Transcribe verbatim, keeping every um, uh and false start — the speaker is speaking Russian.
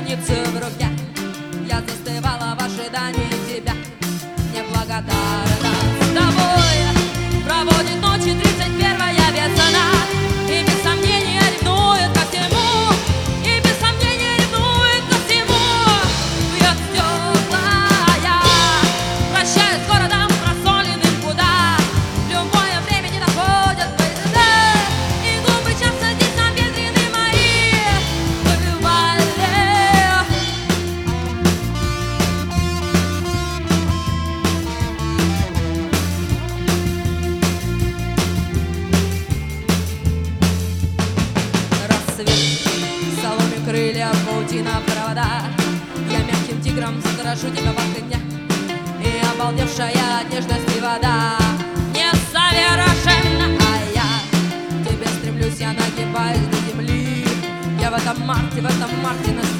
страницы в руке. Я застывала в ожидании тебя, неблагодарна. С тобой проводит ночи тридцать первая весна, и без сомнения ревнует ко всему, и без сомнения ревнует ко всему. Бьет стеклая, прощаюсь с городом просоленным, куда в любое время не доходят поезда, и глупый час здесь наветрены мои бывали. Рассвет, в соломе крылья, паутина провода. Я мягким тигром страшу тебя в огне, и обалдевшая от нежности вода несовершенна, а я к тебе стремлюсь, я нагибаюсь до земли. Я в этом марте, в этом марте на